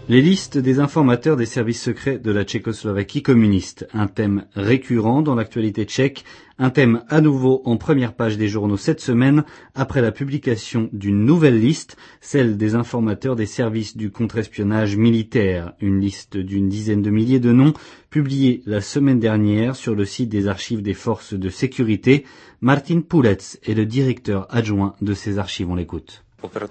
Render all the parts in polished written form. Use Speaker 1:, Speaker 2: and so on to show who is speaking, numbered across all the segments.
Speaker 1: Les listes des informateurs des services secrets de la Tchécoslovaquie communiste, un thème récurrent dans l'actualité tchèque, un thème à nouveau en première page des journaux cette semaine, après la publication d'une nouvelle liste, celle des informateurs des services du contre-espionnage militaire, une liste d'une dizaine de milliers de noms, publiée la semaine dernière sur le site des archives des forces de sécurité. Martin Pulec est le directeur adjoint de ces archives, on l'écoute.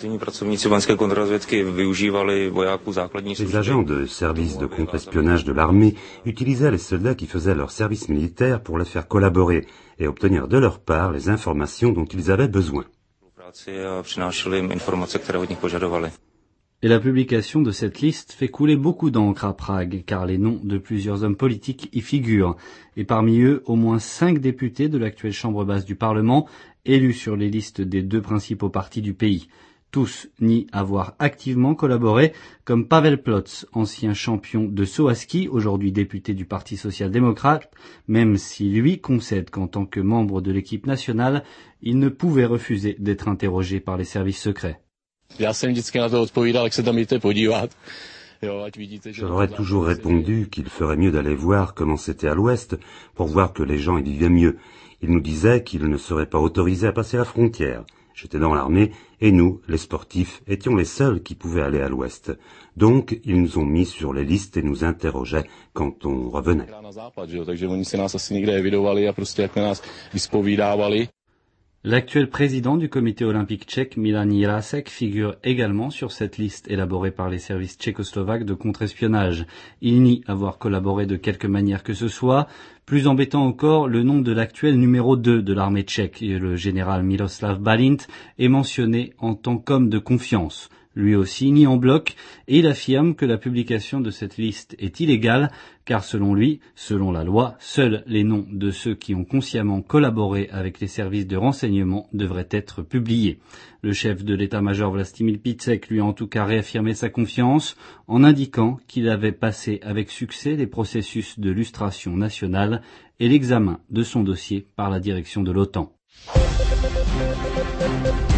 Speaker 2: Les agents de service de contre-espionnage de l'armée utilisaient les soldats qui faisaient leur service militaire pour les faire collaborer et obtenir de leur part les informations dont ils avaient besoin.
Speaker 1: Et la publication de cette liste fait couler beaucoup d'encre à Prague, car les noms de plusieurs hommes politiques y figurent, et parmi eux, au moins 5 députés de l'actuelle chambre basse du Parlement, élus sur les listes des 2 principaux partis du pays. Tous nient avoir activement collaboré, comme Pavel Plotz, ancien champion de saut à ski, aujourd'hui député du Parti social-démocrate, même si lui concède qu'en tant que membre de l'équipe nationale, il ne pouvait refuser d'être interrogé par les services secrets.
Speaker 2: Je leur ai toujours répondu qu'il ferait mieux d'aller voir comment c'était à l'ouest pour voir que les gens y vivaient mieux. Ils nous disaient qu'ils ne seraient pas autorisés à passer la frontière. J'étais dans l'armée et nous, les sportifs, étions les seuls qui pouvaient aller à l'ouest. Donc, ils nous ont mis sur les listes et nous interrogeaient quand on revenait.
Speaker 1: L'actuel président du comité olympique tchèque, Milan Jirásek, figure également sur cette liste élaborée par les services tchécoslovaques de contre-espionnage. Il nie avoir collaboré de quelque manière que ce soit. Plus embêtant encore, le nom de l'actuel numéro 2 de l'armée tchèque, le général Miroslav Balint, est mentionné en tant qu'homme de confiance. Lui aussi nie en bloc, et il affirme que la publication de cette liste est illégale, car selon lui, selon la loi, seuls les noms de ceux qui ont consciemment collaboré avec les services de renseignement devraient être publiés. Le chef de l'état-major Vlastimil Picek lui a en tout cas réaffirmé sa confiance, en indiquant qu'il avait passé avec succès les processus de lustration nationale et l'examen de son dossier par la direction de l'OTAN.